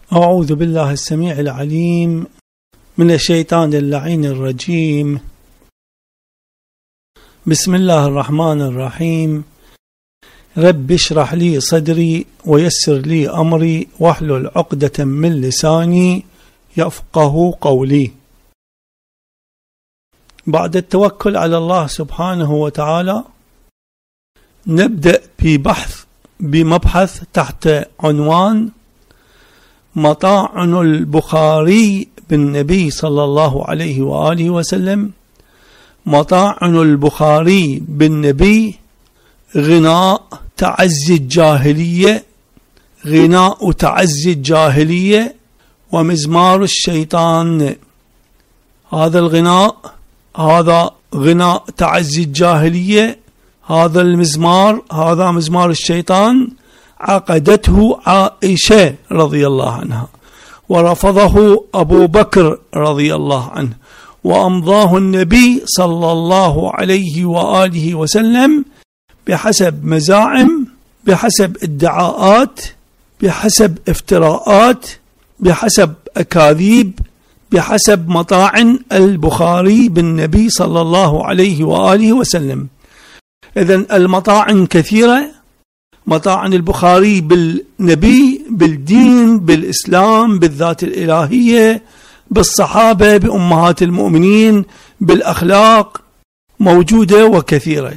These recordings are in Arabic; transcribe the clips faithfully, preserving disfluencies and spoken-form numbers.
أعوذ بالله السميع العليم من الشيطان اللعين الرجيم. بسم الله الرحمن الرحيم. رب اشرح لي صدري ويسر لي أمري واحلل عقدة من لساني يفقه قولي. بعد التوكل على الله سبحانه وتعالى نبدأ ببحث بمبحث تحت عنوان مطاعن البخاري بالنبي صلى الله عليه وآله وسلم. مطاعن البخاري بالنبي غناء تعزي الجاهلية، غناء تعزي الجاهلية ومزمار الشيطان. هذا الغناء هذا غناء تعزي الجاهلية، هذا المزمار هذا مزمار الشيطان عقدته عائشة رضي الله عنها، ورفضه أبو بكر رضي الله عنه، وأمضاه النبي صلى الله عليه وآله وسلم بحسب مزاعم، بحسب ادعاءات، بحسب افتراءات، بحسب أكاذيب، بحسب مطاعن البخاري بالنبي صلى الله عليه وآله وسلم. إذن المطاعن كثيرة، مطاعن البخاري بالنبي، بالدين، بالإسلام، بالذات الإلهية، بالصحابة، بأمهات المؤمنين، بالأخلاق، موجودة وكثيرة.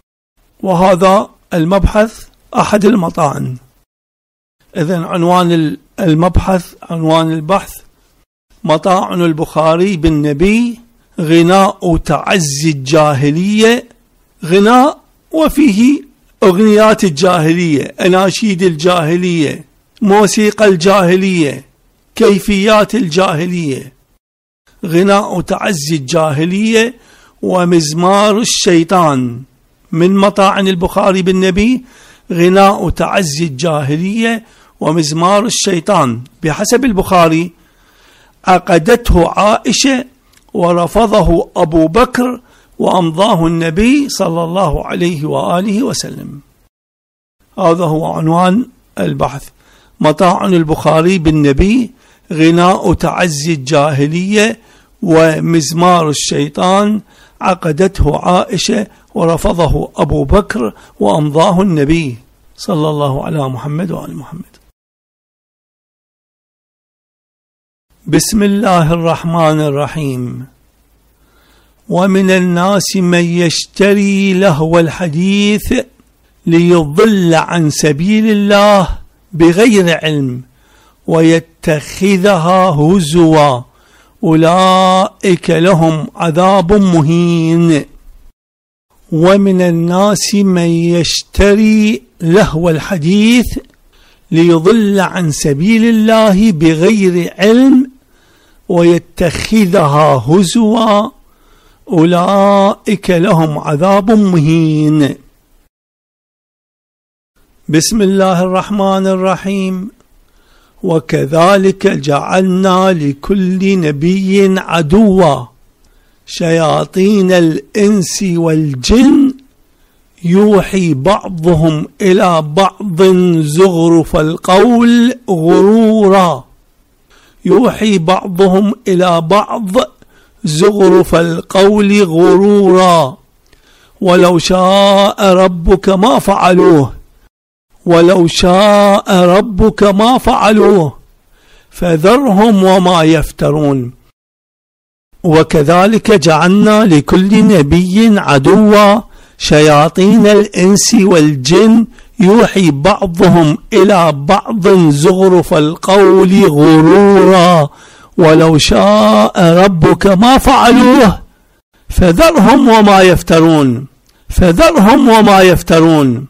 وهذا المبحث أحد المطاعن. إذن عنوان المبحث، عنوان البحث مطاعن البخاري بالنبي غناء تعزي الجاهلية. غناء وفيه أغنيات الجاهلية، أناشيد الجاهلية، موسيقى الجاهلية، كيفيات الجاهلية. غناء تعزي الجاهلية ومزمار الشيطان. من مطاعن البخاري بالنبي غناء تعزي الجاهلية ومزمار الشيطان. بحسب البخاري عقدته عائشة ورفضه أبو بكر وأمضاه النبي صلى الله عليه وآله وسلم. هذا هو عنوان البحث، مطاعن البخاري بالنبي غناء تعزي الجاهلية ومزمار الشيطان عقدته عائشة ورفضه أبو بكر وأمضاه النبي صلى الله على محمد وآل محمد. بسم الله الرحمن الرحيم. ومن الناس من يشتري لهو الحديث ليضل عن سبيل الله بغير علم ويتخذها هزوا أولئك لهم عذاب مهين. ومن الناس من يشتري لهو الحديث ليضل عن سبيل الله بغير علم ويتخذها هزوا أولئك لهم عذاب مهين. بسم الله الرحمن الرحيم. وكذلك جعلنا لكل نبي عدوا شياطين الإنس والجن يوحي بعضهم إلى بعض زخرف القول غرورا. يوحي بعضهم إلى بعض زخرف القول غرورا ولو شاء ربك ما فعلوه ولو شاء ربك ما فعلوه فذرهم وما يفترون. وكذلك جعلنا لكل نبي عدوا شياطين الإنس والجن يوحي بعضهم إلى بعض زخرف القول غرورا ولو شاء ربك ما فعلوه فذرهم وما يفترون فذرهم وما يفترون.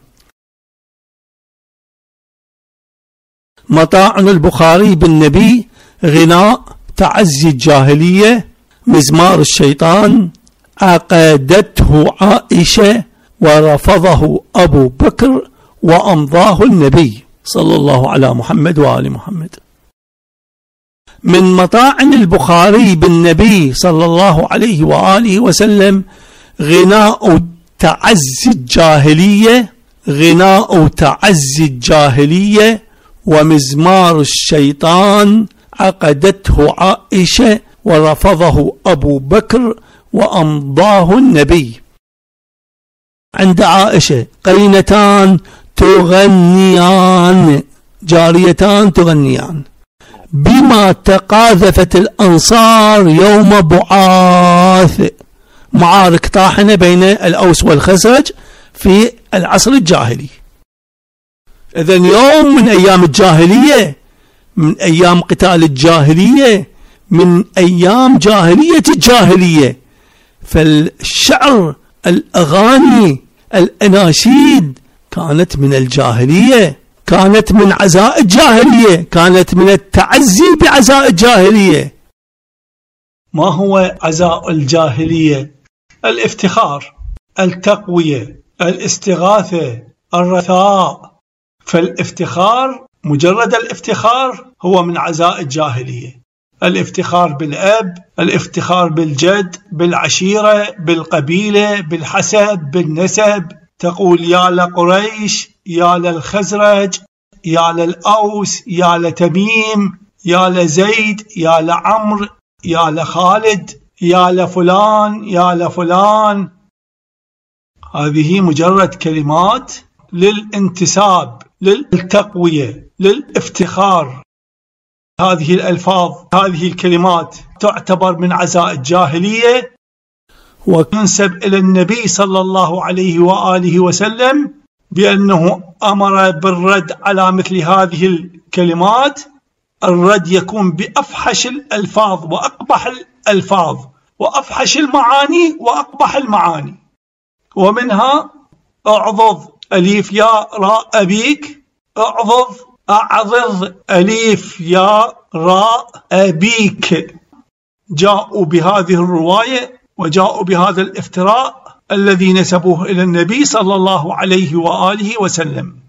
مطاعن البخاري بالنبي غناء تعزي الجاهلية، مزمار الشيطان عقدته عائشة ورفضه أبو بكر وأمضاه النبي صلى الله على محمد وآل محمد. من مطاعن البخاري بالنبي صلى الله عليه وآله وسلم غناء تعزي الجاهلية، غناء تعزي الجاهلية ومزمار الشيطان عقدته عائشة ورفضه أبو بكر وأمضاه النبي. عند عائشة قينتان تغنيان، جاريتان تغنيان، بما تقاذفت الأنصار يوم بعاث، معارك طاحنة بين الأوس والخزرج في العصر الجاهلي. إذن يوم من أيام الجاهلية، من أيام قتال الجاهلية، من أيام جاهلية الجاهلية. فالشعر، الأغاني، الأناشيد كانت من الجاهلية، كانت من عزاء الجاهلية، كانت من التعزي بعزاء الجاهلية. ما هو عزاء الجاهلية؟ الافتخار، التقوية، الاستغاثة، الرثاء. فالافتخار، مجرد الافتخار هو من عزاء الجاهلية. الافتخار بالأب، الافتخار بالجد، بالعشيرة، بالقبيلة، بالحسب، بالنسب. تقول يا لقريش، يا للخزرج، يا للأوس، يا لتميم، يا لزيد، يا لعمر، يا لخالد، يا لفلان، يا لفلان. هذه مجرد كلمات للانتساب، للتقوية، للافتخار. هذه الألفاظ، هذه الكلمات تعتبر من عزاء الجاهلية، وتنسب إلى النبي صلى الله عليه وآله وسلم بأنه أمر بالرد على مثل هذه الكلمات. الرد يكون بأفحش الألفاظ وأقبح الألفاظ وأفحش المعاني وأقبح المعاني. ومنها اعضض أليف يا راء أبيك، اعضض أعضض أليف يا راء أبيك. جاءوا بهذه الرواية وجاءوا بهذا الافتراء الذي نسبوه إلى النبي صلى الله عليه وآله وسلم.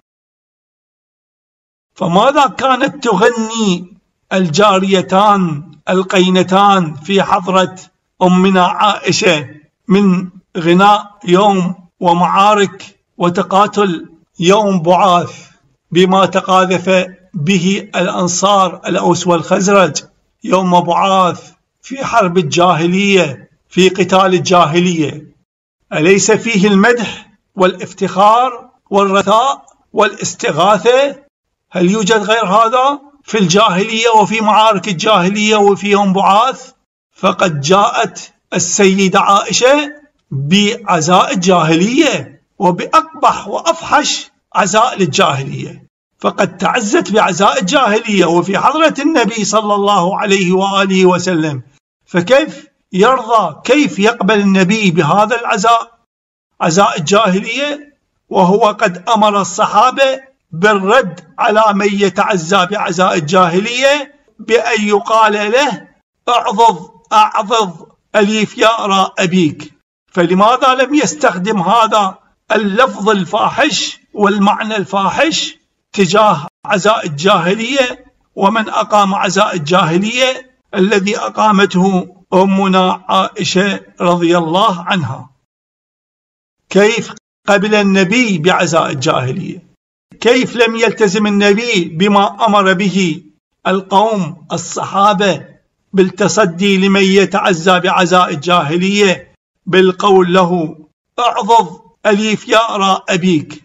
فماذا كانت تغني الجاريتان القينتان في حضرة أمنا عائشة من غناء يوم ومعارك وتقاتل يوم بعاث بما تقاذف به الأنصار الأوس والخزرج يوم بعاث في حرب الجاهلية، في قتال الجاهلية؟ أليس فيه المدح والافتخار والرثاء والاستغاثة؟ هل يوجد غير هذا في الجاهلية وفي معارك الجاهلية وفي يوم بعاث؟ فقد جاءت السيدة عائشة بعزاء الجاهلية وبأقبح وأفحش عزاء للجاهلية، فقد تعزت بعزاء الجاهلية وفي حضرة النبي صلى الله عليه وآله وسلم. فكيف يرضى، كيف يقبل النبي بهذا العزاء، عزاء الجاهلية، وهو قد أمر الصحابة بالرد على من يتعزى بعزاء الجاهلية بأن يقال له اعضض أعضض أليف يا راء أبيك؟ فلماذا لم يستخدم هذا اللفظ الفاحش والمعنى الفاحش تجاه عزاء الجاهلية ومن أقام عزاء الجاهلية الذي أقامته أمنا عائشة رضي الله عنها؟ كيف قبل النبي بعزاء الجاهلية؟ كيف لم يلتزم النبي بما أمر به القوم الصحابة بالتصدي لمن يتعزى بعزاء الجاهلية بالقول له اعضض أليف يا راء أبيك؟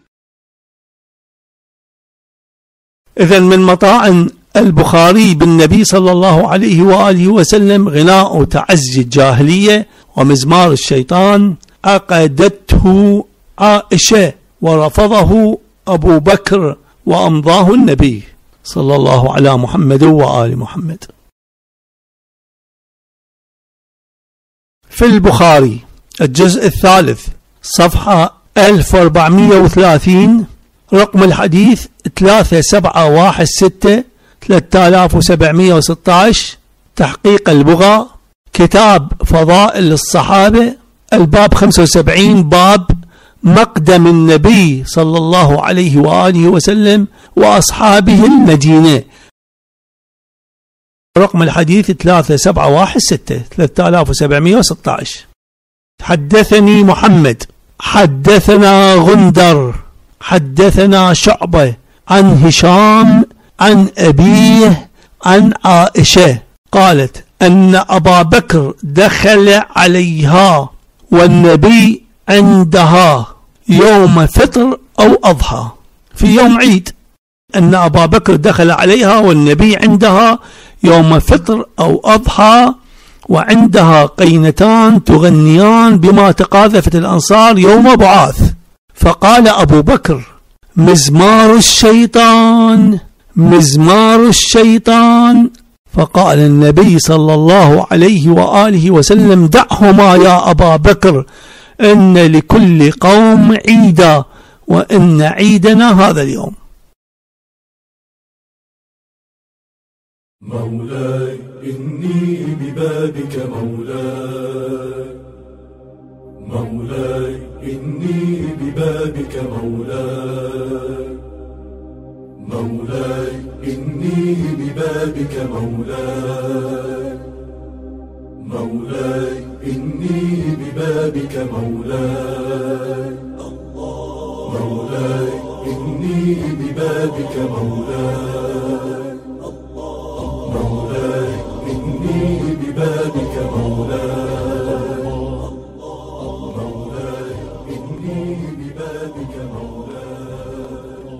إذن من مطاعن البخاري بالنبي صلى الله عليه وآله وسلم غناء تعزي الجاهلية ومزمار الشيطان عقدته عائشة ورفضه أبو بكر وأمضاه النبي صلى الله على محمد وآل محمد. في البخاري الجزء الثالث صفحة ألف وأربعمائة وثلاثين، رقم الحديث ثلاثة سبعة واحد ستة ثلاثة آلاف وسبعمائة وستة عشر، تحقيق البغاء، كتاب فضائل الصحابة، الباب خمسة وسبعين، باب مقدم النبي صلى الله عليه وآله وسلم وأصحابه المدينة، رقم الحديث ثلاثة سبعة واحد ستة ثلاثة آلاف وسبعمائة وستة عشر. حدثني محمد حدثنا غندر حدثنا شعبة عن هشام عن أبيه عن عائشة قالت أن أبا بكر دخل عليها والنبي عندها يوم فطر أو أضحى، في يوم عيد، أن أبا بكر دخل عليها والنبي عندها يوم فطر أو أضحى وعندها قينتان تغنيان بما تقاذفت الأنصار يوم بعاث. فقال أبو بكر: مزمار الشيطان مزمار الشيطان. فقال النبي صلى الله عليه وآله وسلم: دعهما يا أبا بكر، إن لكل قوم عيدا وإن عيدنا هذا اليوم. مولاي إني ببابك مولاي، مولاي إني ببابك مولاي، مولاي إني ببابك مولاي، مولاي إني ببابك مولاي، مولاي إني ببابك مولاي، مولاي إني ببابك مولاي، مولاي إني ببابك مولاي.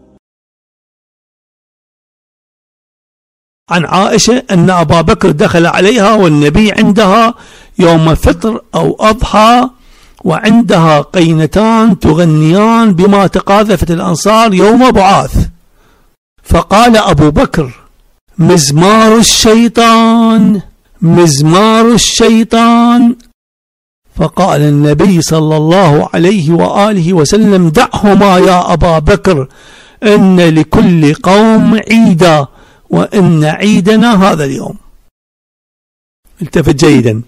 عن عائشة أن أبا بكر دخل عليها والنبي عندها يوم فطر أو أضحى وعندها قينتان تغنيان بما تقاذفت الأنصار يوم بعاث. فقال أبو بكر: مزمار الشيطان مزمار الشيطان. فقال النبي صلى الله عليه وآله وسلم: دعهما يا أبا بكر، إن لكل قوم عيدا وإن عيدنا هذا اليوم. التفت جيدا.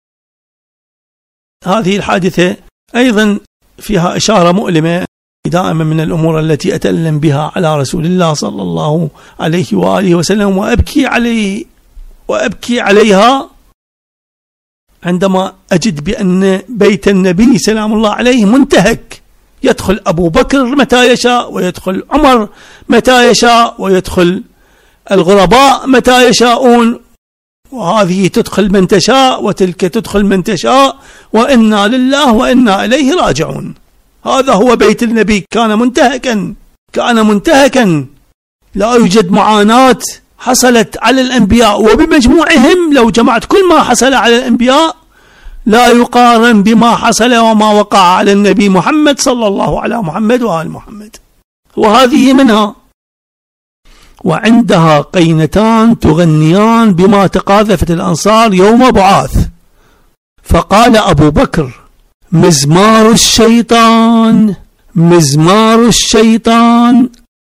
هذه الحادثة أيضا فيها إشارة مؤلمة دائما من الأمور التي أتألم بها على رسول الله صلى الله عليه وآله وسلم وأبكي عليه وأبكي عليها عندما أجد بأن بيت النبي سلام الله عليه منتهك، يدخل أبو بكر متى يشاء ويدخل عمر متى يشاء ويدخل الغرباء متى يشاءون، وهذه تدخل من تشاء وتلك تدخل من تشاء، وإنا لله وإنا إليه راجعون. هذا هو بيت النبي، كان منتهكا كان منتهكا لا يوجد معاناة حصلت على الأنبياء، وبمجموعهم لو جمعت كل ما حصل على الأنبياء لا يقارن بما حصل وما وقع على النبي محمد صلى الله على محمد وآل محمد، وهذه منها. وعندها قينتان تغنيان بما تقاذفت الأنصار يوم بعاث. فقال أبو بكر: مزمار الشيطان مزمار الشيطان.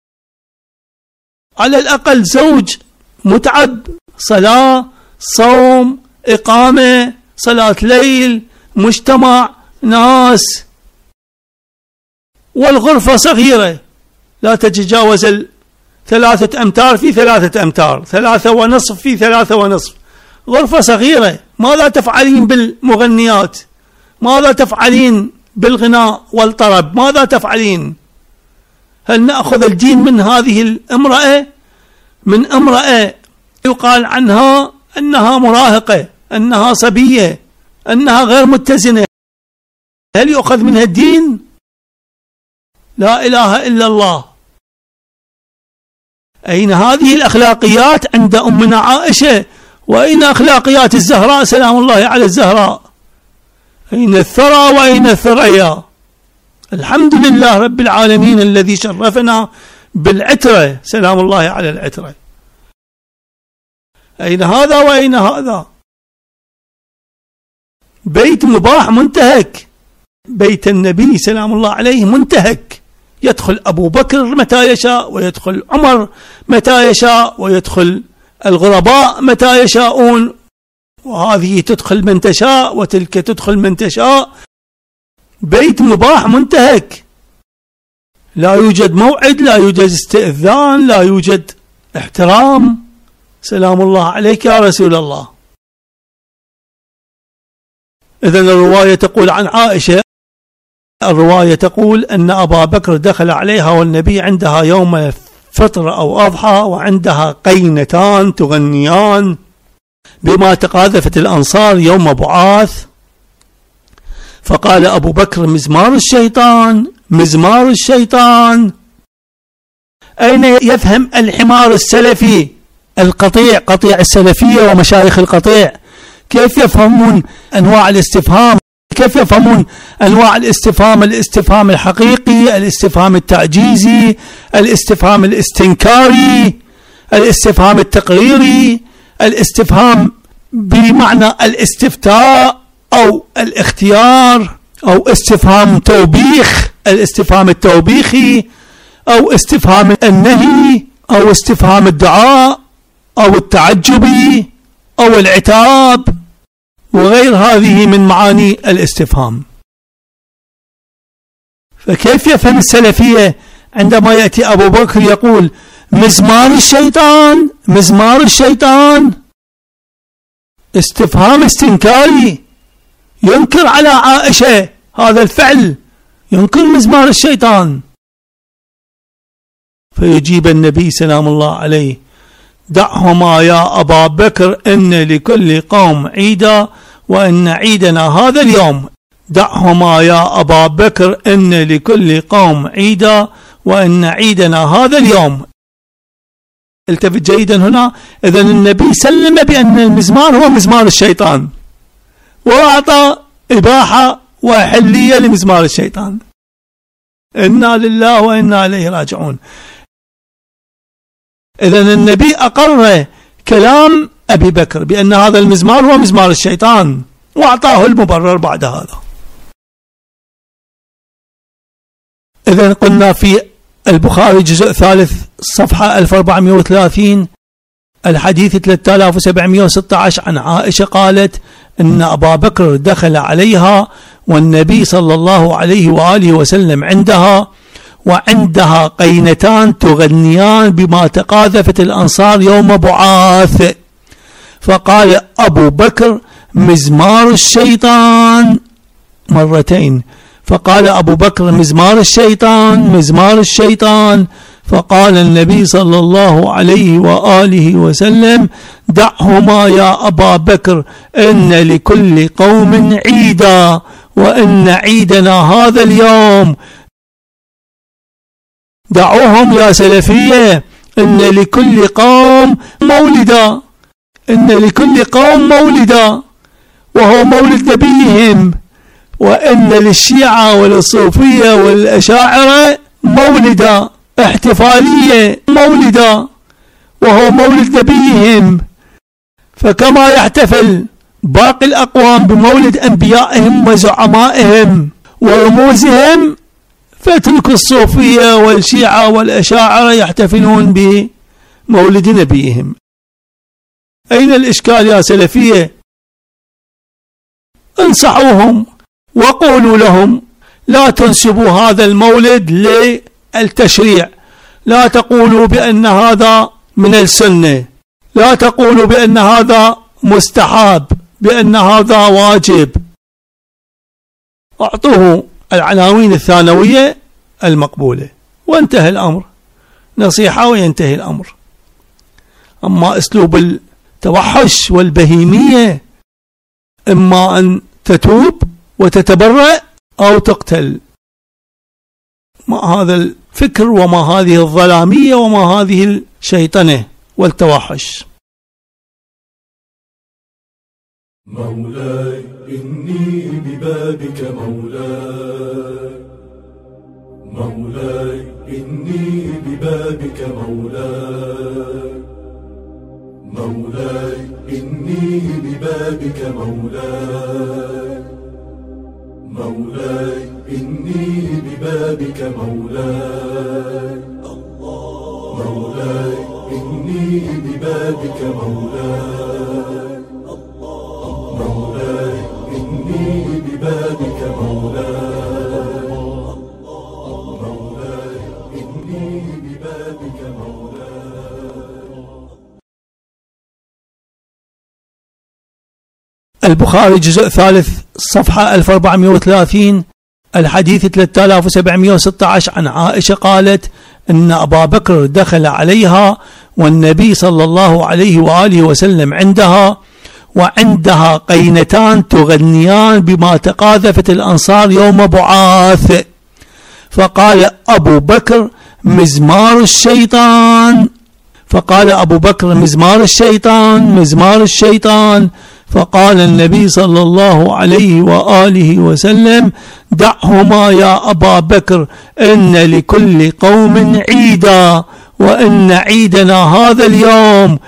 على الأقل زوج متعب، صلاة، صوم، إقامة، صلاة ليل، مجتمع، ناس، والغرفة صغيرة لا تتجاوز ثلاثة أمتار في ثلاثة أمتار، ثلاثة ونصف في ثلاثة ونصف، غرفة صغيرة. ماذا تفعلين بالمغنيات؟ ماذا تفعلين بالغناء والطرب؟ ماذا تفعلين؟ هل نأخذ الدين من هذه الامرأة، من امرأة يقال عنها أنها مراهقة، أنها صبية، أنها غير متزنة، هل يؤخذ منها الدين؟ لا إله إلا الله. أين هذه الأخلاقيات عند أمنا عائشة؟ وأين أخلاقيات الزهراء سلام الله على الزهراء؟ أين الثرى وأين الثريا؟ الحمد لله رب العالمين الذي شرفنا بالعترة سلام الله على العترة. أين هذا وأين هذا؟ بيت مباح منتهك، بيت النبي سلام الله عليه منتهك، يدخل أبو بكر متى يشاء ويدخل عمر متى يشاء ويدخل الغرباء متى يشاءون، وهذه تدخل من تشاء وتلك تدخل من تشاء. بيت مباح منتهك، لا يوجد موعد، لا يوجد استئذان، لا يوجد احترام. سلام الله عليك يا رسول الله. إذن الرواية تقول عن عائشة، الرواية تقول أن أبا بكر دخل عليها والنبي عندها يوم فطر أو أضحى وعندها قينتان تغنيان بما تقاذفت الأنصار يوم بعاث. فقال أبو بكر: مزمار الشيطان، مزمار الشيطان. أين يفهم الحمار السلفي القطيع، قطيع السلفية ومشايخ القطيع، كيف يفهمون أنواع الاستفهام؟ كيف يفهمون أنواع الاستفهام؟ الاستفهام الحقيقي، الاستفهام التعجيزي، الاستفهام الاستنكاري، الاستفهام التقريري، الاستفهام بمعنى الاستفتاء أو الاختيار، أو استفهام توبيخ، الاستفهام التوبيخي، أو استفهام النهي، أو استفهام الدعاء، أو التعجبي، أو العتاب، وغير هذه من معاني الاستفهام. فكيف يفهم السلفية عندما يأتي أبو بكر يقول: مزمار الشيطان، مزمار الشيطان؟ استفهام استنكاري، ينكر على عائشة هذا الفعل، ينكر مزمار الشيطان. فيجيب النبي سلام الله عليه: دعهما يا أبا بكر، إن لكل قوم عيدا وإن عيدنا هذا اليوم. دعهما يا أبا بكر، إن لكل قوم عيدا وإن عيدنا هذا اليوم. التفت جيدا هنا، إذن النبي سلم بأن المزمار هو مزمار الشيطان، وأعطى إباحة وحلية لمزمار الشيطان. إنا لله وإنا إليه راجعون. إذن النبي أقر كلام أبي بكر بأن هذا المزمار هو مزمار الشيطان، وأعطاه المبرر بعد هذا. إذن قلنا في البخاري جزء ثالث صفحة ألف وأربعمائة وثلاثين الحديث ثلاثة آلاف وسبعمائة وستة عشر عن عائشة قالت: إن أبا بكر دخل عليها والنبي صلى الله عليه وآله وسلم عندها، وعندها قينتان تغنيان بما تقاذفت الأنصار يوم بعاث. فقال أبو بكر: مزمار الشيطان، مرتين. فقال أبو بكر: مزمار الشيطان، مزمار الشيطان. فقال النبي صلى الله عليه وآله وسلم: دعهما يا أبا بكر، إن لكل قوم عيدا وإن عيدنا هذا اليوم. دعوهم يا سلفية، إن لكل قوم مولدا، إن لكل قوم مولدا، وهو مولد نبيهم. وإن للشيعة والصوفية والأشاعرة مولدا، احتفالية مولدا، وهو مولد نبيهم. فكما يحتفل باقي الأقوام بمولد أنبيائهم وزعمائهم ورموزهم، فتلك الصوفية والشيعة والأشاعرة يحتفلون بمولد نبيهم. أين الإشكال يا سلفية؟ انصحوهم وقولوا لهم: لا تنسبوا هذا المولد للتشريع، لا تقولوا بأن هذا من السنة، لا تقولوا بأن هذا مستحب، بأن هذا واجب. أعطوه العناوين الثانوية المقبولة وانتهى الأمر، نصيحة وينتهي الأمر. أما أسلوب التوحش والبهيمية، إما أن تتوب وتتبرأ أو تقتل. ما هذا الفكر وما هذه الظلامية وما هذه الشيطنة والتوحش. مولاي إني ببابك مولاي، مولاي إني ببابك مولاي، مولاي إني ببابك مولاي، مولاي إني ببابك مولاي، مولاي إني ببابك مولاي، مولاي إني ببابك مولاي، مولاي إني ببابك مولاي. البخاري جزء ثالث صفحة ألف وأربعمائة وثلاثين الحديث ثلاثة آلاف وسبعمائة وستة عشر عن عائشة قالت: أن أبا بكر دخل عليها والنبي صلى الله عليه وآله وسلم عندها، وعندها قينتان تغنيان بما تقاذفت الأنصار يوم بعاث. فقال أبو بكر مزمار الشيطان، فقال أبو بكر مزمار الشيطان مزمار الشيطان. فقال النبي صلى الله عليه وآله وسلم دعهما يا أبا بكر، إن لكل قوم عيدا، وإن عيدنا هذا اليوم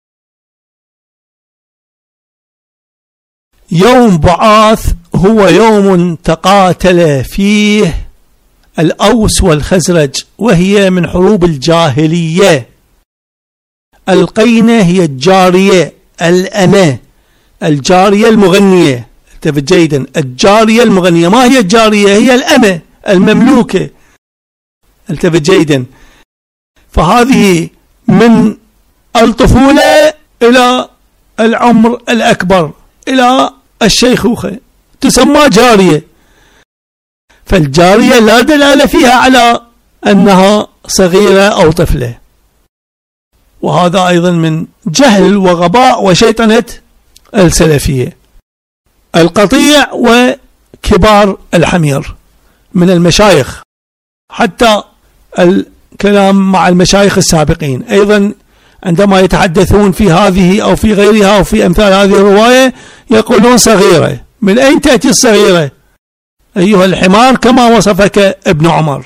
يوم بعاث، هو يوم تقاتل فيه الأوس والخزرج، وهي من حروب الجاهلية. القينة هي الجارية الأمة، الجارية المغنية. انتبه جيدا، الجارية المغنية. ما هي الجارية؟ هي الأمة المملوكة. انتبه جيدا. فهذه من الطفولة إلى العمر الأكبر إلى الشيخوخة تسمى جارية. فالجارية لا دلالة فيها على أنها صغيرة أو طفلة، وهذا أيضا من جهل وغباء وشيطنة السلفية. القطيع وكبار الحمير من المشايخ، حتى الكلام مع المشايخ السابقين أيضا عندما يتحدثون في هذه أو في غيرها أو في أمثال هذه الرواية يقولون صغيرة. من أين تأتي الصغيرة؟ أيها الحمار كما وصفك ابن عمر.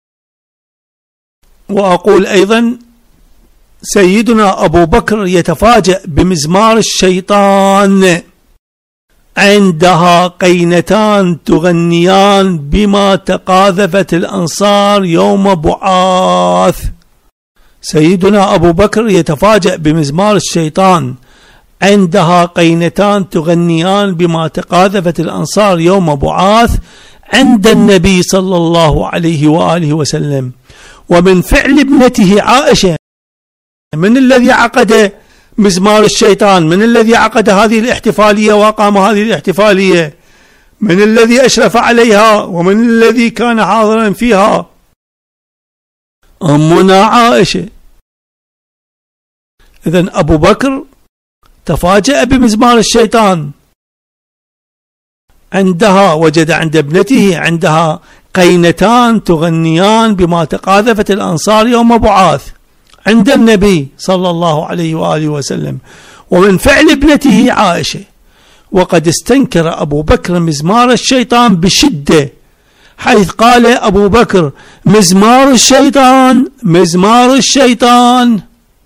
وأقول أيضا سيدنا أبو بكر يتفاجأ بمزمار الشيطان، عندها قينتان تغنيان بما تقاذفت الأنصار يوم بعاث. سيدنا أبو بكر يتفاجأ بمزمار الشيطان، عندها قينتان تغنيان بما تقاذفت الأنصار يوم بعاث عند النبي صلى الله عليه وآله وسلم. ومن فعل ابنته عائشة. من الذي عقد مزمار الشيطان؟ من الذي عقد هذه الاحتفالية وقام هذه الاحتفالية؟ من الذي أشرف عليها ومن الذي كان حاضرا فيها؟ أمنا عائشة. إذن أبو بكر تفاجأ بمزمار الشيطان، عندها وجد عند ابنته عندها قينتان تغنيان بما تقاذفت الأنصار يوم بعاث عند النبي صلى الله عليه وآله وسلم، ومن فعل ابنته عائشة. وقد استنكر أبو بكر مزمار الشيطان بشدة، حيث قال أبو بكر مزمار الشيطان مزمار الشيطان.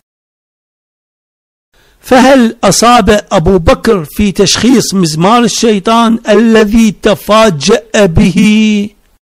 فهل أصاب أبو بكر في تشخيص مزمار الشيطان الذي تفاجأ به،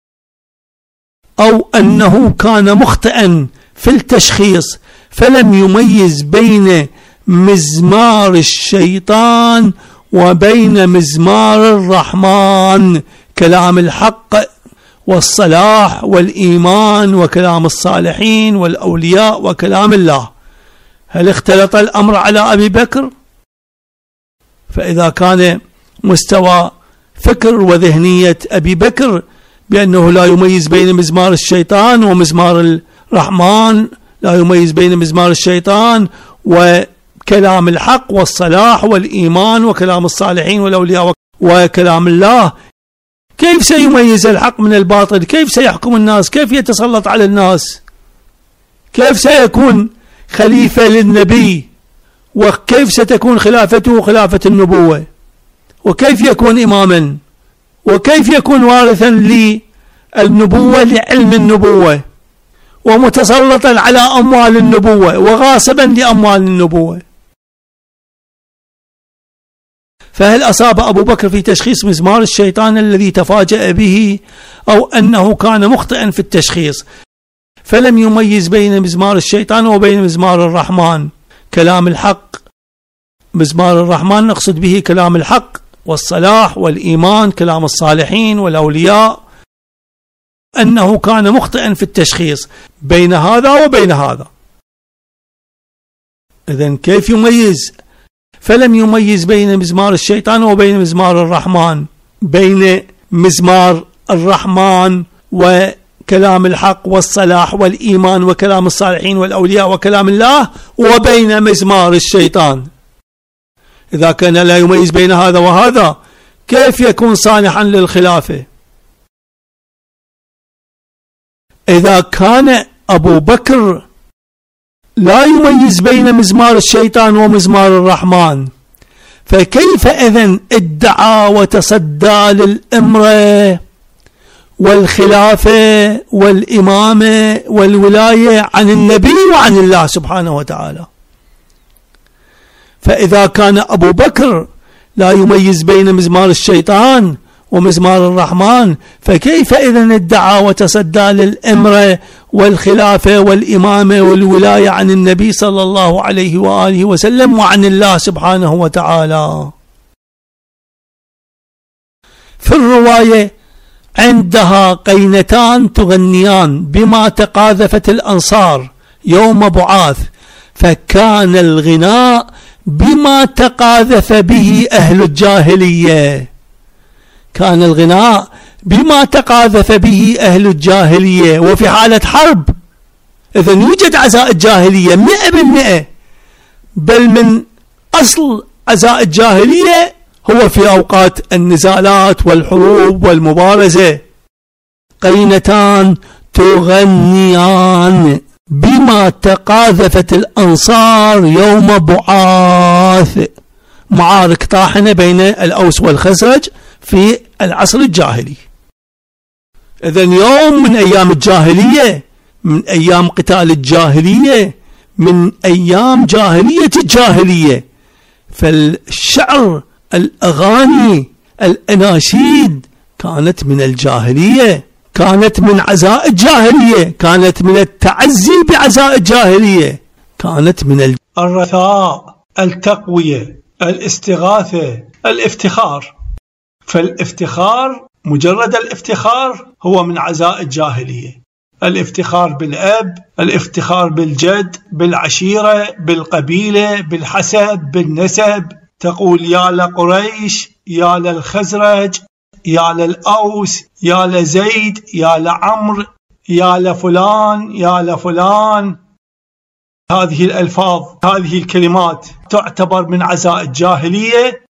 أو أنه كان مخطئا في التشخيص فلم يميز بين مزمار الشيطان وبين مزمار الرحمن، كلام الحق والصلاح والإيمان وكلام الصالحين والأولياء وكلام الله؟ هل اختلط الأمر على أبي بكر؟ فإذا كان مستوى فكر وذهنية أبي بكر بأنه لا يميز بين مزمار الشيطان ومزمار الرحمن، لا يميز بين مزمار الشيطان وكلام الحق والصلاح والإيمان وكلام الصالحين والأولياء وكلام الله، كيف سيميز الحق من الباطل؟ كيف سيحكم الناس؟ كيف يتسلط على الناس؟ كيف سيكون خليفة للنبي؟ وكيف ستكون خلافته خلافة النبوة؟ وكيف يكون إماما؟ وكيف يكون وارثا للنبوة لعلم النبوة ومتسلطا على أموال النبوة وغاصبا لأموال النبوة؟ فهل أصاب أبو بكر في تشخيص مزمار الشيطان الذي تفاجأ به، أو أنه كان مخطئا في التشخيص فلم يميز بين مزمار الشيطان وبين مزمار الرحمن، كلام الحق؟ مزمار الرحمن نقصد به كلام الحق والصلاح والإيمان، كلام الصالحين والأولياء، أنه كان مخطئا في التشخيص بين هذا وبين هذا. إذن كيف يميز؟ فلم يميز بين مزمار الشيطان وبين مزمار الرحمن، بين مزمار الرحمن كلام الحق والصلاح والإيمان وكلام الصالحين والأولياء وكلام الله، وبين مزمار الشيطان. إذا كان لا يميز بين هذا وهذا كيف يكون صالحا للخلافة؟ إذا كان أبو بكر لا يميز بين مزمار الشيطان ومزمار الرحمن، فكيف إذن ادعى وتصدى للإمرة والخلافة والإمامة والولاية عن النبي وعن الله سبحانه وتعالى؟ فإذا كان أبو بكر لا يميز بين مزمار الشيطان ومزمار الرحمن، فكيف إذن ادعى وتصدى للإمرة والخلافة والإمامة والولاية عن النبي صلى الله عليه وآله وسلم وعن الله سبحانه وتعالى؟ في الرواية: عندها قينتان تغنيان بما تقاذفت الأنصار يوم بعاث، فكان الغناء بما تقاذف به أهل الجاهلية. كان الغناء بما تقاذف به أهل الجاهلية، وفي حالة حرب إذن يوجد عزاء الجاهلية مئة بالمئة، بل من أصل عزاء الجاهلية هو في أوقات النزالات والحروب والمبارزة. قينتان تغنيان بما تقاذفت الأنصار يوم بعاث، معارك طاحنة بين الأوس والخزرج في العصر الجاهلي. إذن يوم من أيام الجاهلية، من أيام قتال الجاهلية، من أيام جاهلية الجاهلية. فالشعر، الأغاني، الأناشيد كانت من الجاهلية، كانت من عزاء الجاهلية، كانت من التعزي بعزاء الجاهلية، كانت من الرثاء، التقوية، الاستغاثة، الافتخار. فالافتخار، مجرد الافتخار هو من عزاء الجاهلية. الافتخار بالأب، الافتخار بالجد، بالعشيرة، بالقبيلة، بالحسب، بالنسب. تقول يا لقريش، يا للخزرج، يا للأوس، يا لزيد، يا لعمر، يا لفلان، يا لفلان. هذه الألفاظ، هذه الكلمات تعتبر من عزاء الجاهلية.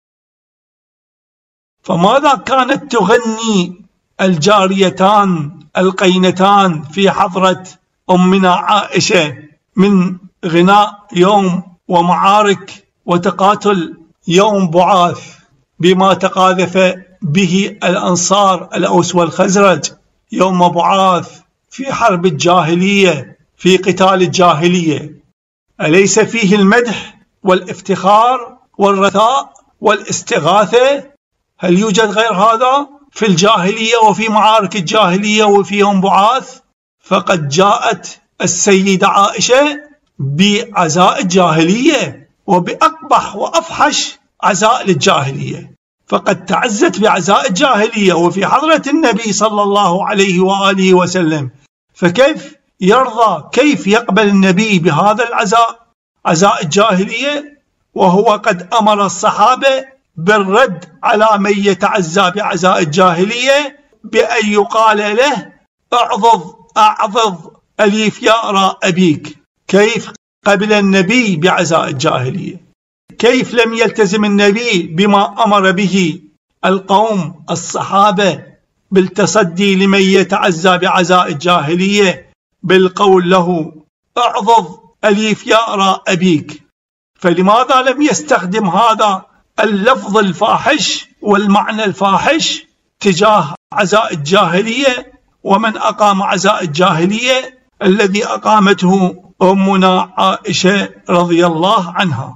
فماذا كانت تغني الجاريتان القينتان في حضرة أمنا عائشة من غناء يوم ومعارك وتقاتل يوم بعاث بما تقاذف به الأنصار الأوس والخزرج يوم بعاث في حرب الجاهلية، في قتال الجاهلية؟ أليس فيه المدح والافتخار والرثاء والاستغاثة؟ هل يوجد غير هذا في الجاهلية وفي معارك الجاهلية وفي يوم بعاث؟ فقد جاءت السيدة عائشة بعزاء الجاهلية وبأقبح وأفحش عزاء للجاهلية، فقد تعزت بعزاء الجاهلية وفي حضرة النبي صلى الله عليه وآله وسلم. فكيف يرضى، كيف يقبل النبي بهذا العزاء، عزاء الجاهلية، وهو قد أمر الصحابة بالرد على من يتعزى بعزاء الجاهلية بأن يقال له اعضض اعضض أليف يأرى أبيك. كيف قبل النبي بعزاء الجاهلية؟ كيف لم يلتزم النبي بما أمر به القوم الصحابة بالتصدي لمن يتعزى بعزاء الجاهلية بالقول له اعضض أليف يأرى أبيك؟ فلماذا لم يستخدم هذا اللفظ الفاحش والمعنى الفاحش تجاه عزاء الجاهلية ومن أقام عزاء الجاهلية الذي أقامته أمنا عائشة رضي الله عنها؟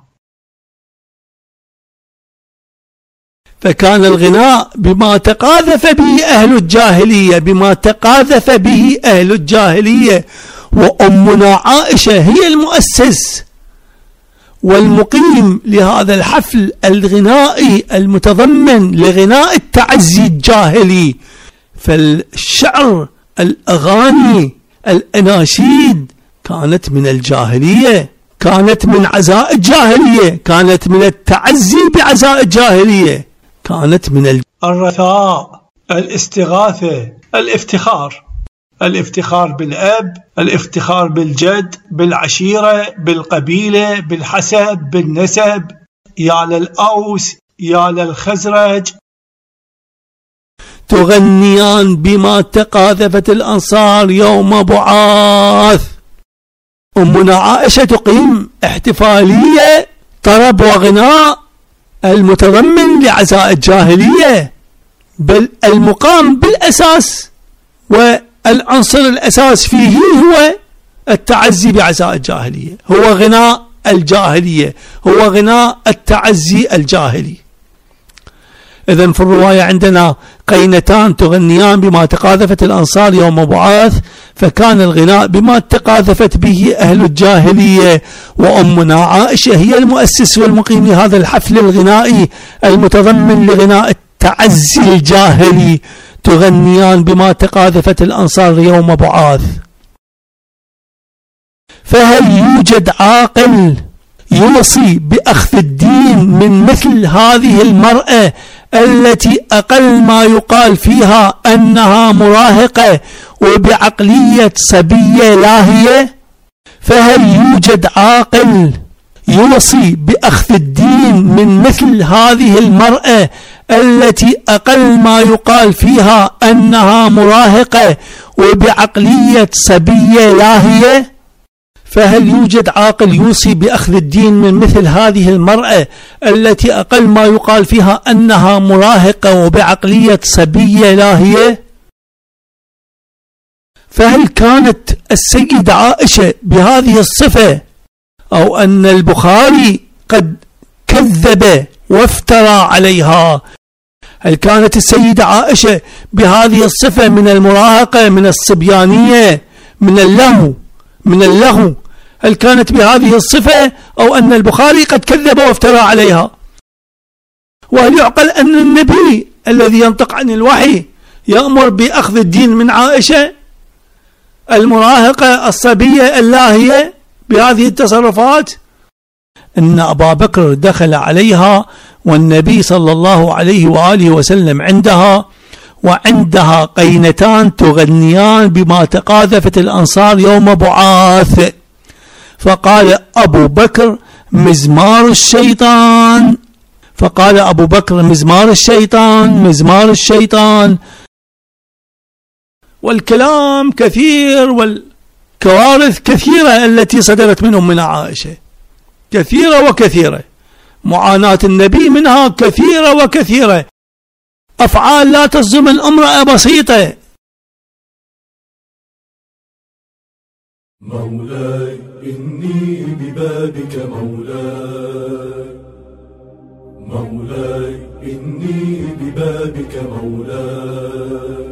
فكان الغناء بما تقاذف به أهل الجاهلية، بما تقاذف به أهل الجاهلية، وأمنا عائشة هي المؤسس والمقيم لهذا الحفل الغنائي المتضمن لغناء التعزي الجاهلي. فالشعر، الأغاني، الأناشيد كانت من الجاهلية، كانت من عزاء الجاهلية، كانت من التعزي بعزاء الجاهلية، كانت من الرثاء، الاستغاثة، الافتخار. الافتخار بالأب، الافتخار بالجد، بالعشيرة، بالقبيلة، بالحسب، بالنسب، يا للأوس يا للخزرج، تغنيان بما تقاذفت الأنصار يوم بعاث. أمنا عائشة تقيم احتفالية طرب وغناء المتضمن لعزاء الجاهلية، بل المقام بالأساس والعنصر الأساس فيه هو التعزي بعزاء الجاهلية، هو غناء الجاهلية، هو غناء التعزي الجاهلي. إذن في الرواية عندنا قينتان تغنيان بما تقاذفت الأنصار يوم بعاث، فكان الغناء بما تقاذفت به أهل الجاهلية، وأمنا عائشة هي المؤسس والمقيم لهذا الحفل الغنائي المتضمن لغناء التعزي الجاهلي، تغنيان بما تقاذفت الأنصار يوم بعاث. فهل يوجد عاقل يوصي بأخذ الدين من مثل هذه المرأة التي أقل ما يقال فيها أنها مراهقة وبعقلية صبية لاهية؟ فهل يوجد عاقل يوصي بأخذ الدين من مثل هذه المرأة التي أقل ما يقال فيها أنها مراهقة وبعقلية صبية لاهية؟ فهل يوجد عاقل يوصي بأخذ الدين من مثل هذه المرأة التي أقل ما يقال فيها أنها مراهقة وبعقلية صبية لاهية؟ فهل كانت السيدة عائشة بهذه الصفة، أو أن البخاري قد كذب وافترى عليها؟ هل كانت السيدة عائشة بهذه الصفة من المراهقة، من الصبيانية، من اللهو من اللهو هل كانت بهذه الصفة، أو أن البخاري قد كذب وافترى عليها؟ وهل يعقل أن النبي الذي ينطق عن الوحي يأمر بأخذ الدين من عائشة المراهقة الصبية اللاهية بهذه التصرفات؟ إن أبا بكر دخل عليها والنبي صلى الله عليه وآله وسلم عندها، وعندها قينتان تغنيان بما تقاذفت الأنصار يوم بعاث، فقال أبو بكر مزمار الشيطان، فقال أبو بكر مزمار الشيطان مزمار الشيطان. والكلام كثير والكوارث كثيرة التي صدرت من أمنا عائشة، كثيرة وكثيرة، معاناة النبي منها كثيرة وكثيرة، أفعال لا تصدم الامرأة بسيطة. مولاي إني ببابك مولاي، مولاي إني ببابك مولاي،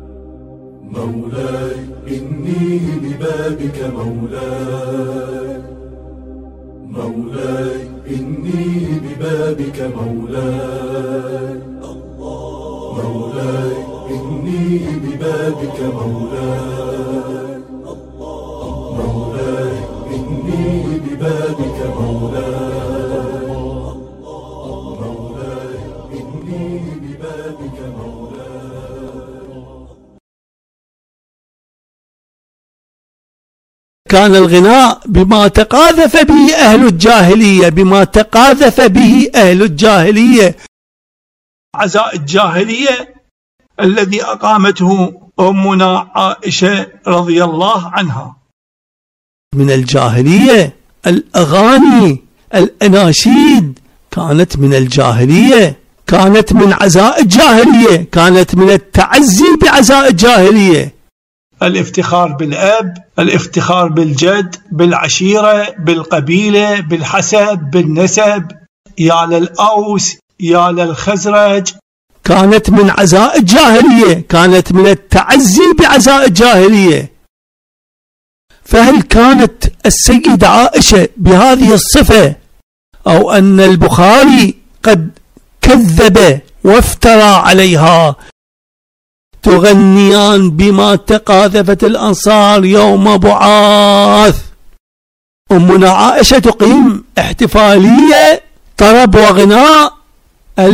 مولاي إني ببابك مولاي، مولاي إني ببابك مولاي، مولاي إني ببابك مولاي، مولاي إني ببابك مولاي، مولاي إني ببابك مولاي. كان الغناء بما تقاذف به أهل الجاهلية، بما تقاذف به أهل الجاهلية، عزاء الجاهلية الذي أقامته أمنا عائشة رضي الله عنها. من الجاهلية الأغاني الأناشيد كانت من الجاهلية، كانت من عزاء الجاهلية، كانت من التعزي بعزاء الجاهلية. الافتخار بالأب، الافتخار بالجد، بالعشيرة، بالقبيلة، بالحسب، بالنسب، يا للأوس يا للخزرج، كانت من عزاء الجاهلية، كانت من التعزي بعزاء الجاهلية. فهل كانت السيدة عائشة بهذه الصفة، أو أن البخاري قد كذب وافترى عليها؟ تغنيان بما تقاذفت الأنصار يوم بعاث. أمنا عائشة تقيم احتفالية طرب وغناء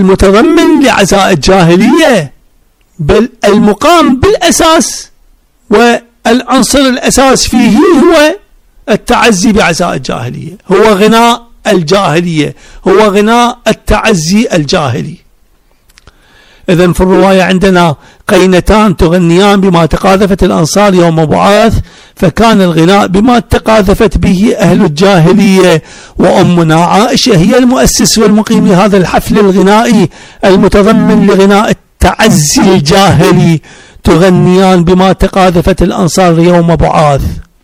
المتضمن لعزاء الجاهلية، بل المقام بالأساس والعنصر الأساس فيه هو التعزي بعزاء الجاهلية، هو غناء الجاهلية، هو غناء التعزي الجاهلي. إذن في الرواية عندنا قينتان تغنيان بما تقاذفت الأنصار يوم بعاث، فكان الغناء بما تقاذفت به أهل الجاهلية، وأمنا عائشة هي المؤسس والمقيم لهذا الحفل الغنائي المتضمن لغناء التعزي الجاهلي، تغنيان بما تقاذفت الأنصار يوم بعاث.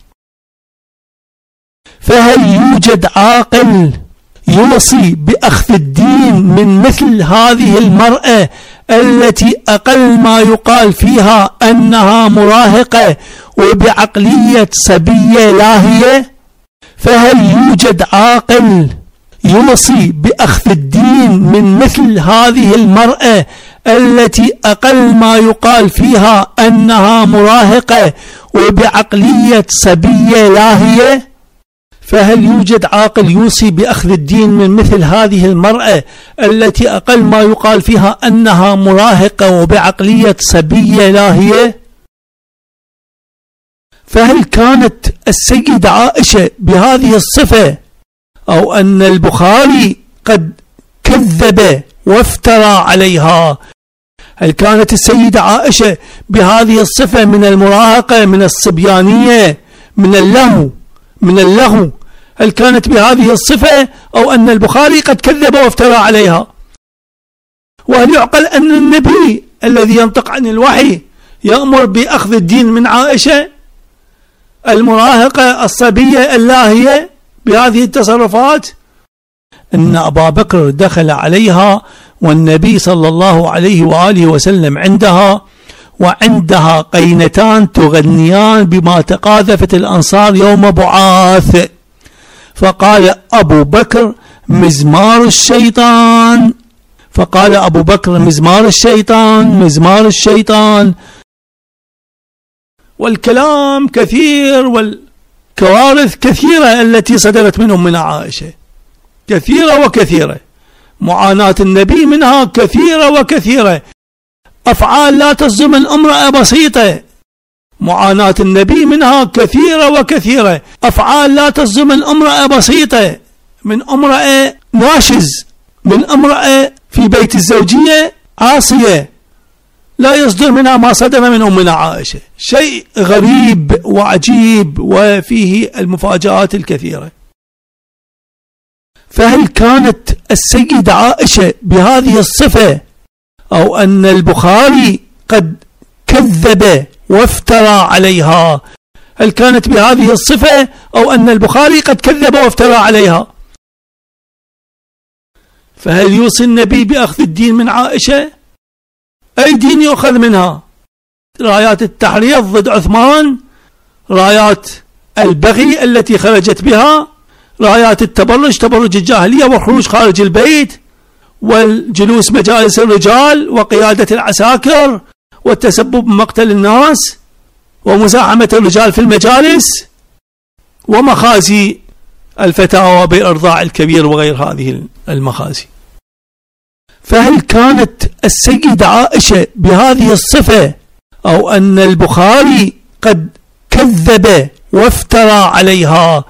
فهل يوجد عاقل يوصي بأخذ الدين من مثل هذه المرأة التي أقل ما يقال فيها أنها مراهقة وبعقلية صبية لاهية؟ فهل يوجد عاقل يوصي بأخذ الدين من مثل هذه المرأة التي أقل ما يقال فيها أنها مراهقة وبعقلية صبية لاهية؟ فهل يوجد عاقل يوصي بأخذ الدين من مثل هذه المرأة التي أقل ما يقال فيها أنها مراهقة وبعقلية صبية لاهية؟ فهل كانت السيدة عائشة بهذه الصفة، أو أن البخاري قد كذب وافترى عليها؟ هل كانت السيدة عائشة بهذه الصفة من المراهقة، من الصبيانية، من اللهو من اللغو؟ هل كانت بهذه الصفة، أو أن البخاري قد كذب وافترى عليها؟ وهل يعقل أن النبي الذي ينطق عن الوحي يأمر بأخذ الدين من عائشة المراهقة الصبية اللاهية بهذه التصرفات؟ إن أبا بكر دخل عليها والنبي صلى الله عليه وآله وسلم عندها، وعندها قينتان تغنيان بما تقاذفت الأنصار يوم بعاث، فقال أبو بكر مزمار الشيطان، فقال أبو بكر مزمار الشيطان مزمار الشيطان. والكلام كثير والكوارث كثيرة التي صدرت من أمنا عائشة، كثيرة وكثيرة، معاناة النبي منها كثيرة وكثيرة، أفعال لا تصدر من امرأة بسيطة، معاناة النبي منها كثيرة وكثيرة، أفعال لا تصدر من امرأة بسيطة، من امرأة ناشز، من امرأة في بيت الزوجية عاصية، لا يصدر منها ما صدر من أمنا عائشة، شيء غريب وعجيب وفيه المفاجآت الكثيرة. فهل كانت السيدة عائشة بهذه الصفة، أو أن البخاري قد كذب وافترى عليها؟ هل كانت بهذه الصفة، أو أن البخاري قد كذب وافترى عليها؟ فهل يوصي النبي بأخذ الدين من عائشة؟ أي دين يؤخذ منها؟ رايات التحريض ضد عثمان، رايات البغي التي خرجت بها، رايات التبرج، تبرج الجاهلية والخروج خارج البيت، والجلوس مجالس الرجال وقيادة العساكر والتسبب بمقتل الناس ومزاحمة الرجال في المجالس ومخازي الفتاوى بالإرضاع الكبير وغير هذه المخازي. فهل كانت السيدة عائشة بهذه الصفة، أو أن البخاري قد كذب وافترى عليها؟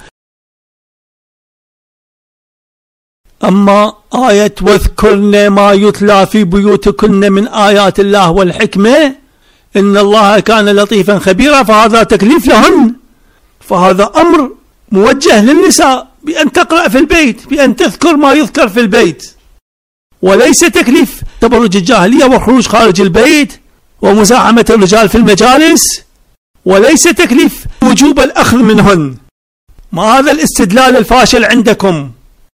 أما آية واذكرن ما يتلى في بيوتكن من آيات الله والحكمة إن الله كان لطيفا خبيرا، فهذا تكليف لهن، فهذا أمر موجه للنساء بأن تقرأ في البيت، بأن تذكر ما يذكر في البيت، وليس تكليف تبرج الجاهلية والخروج خارج البيت ومزاحمة الرجال في المجالس، وليس تكليف وجوب الأخذ منهن. ما هذا الاستدلال الفاشل عندكم؟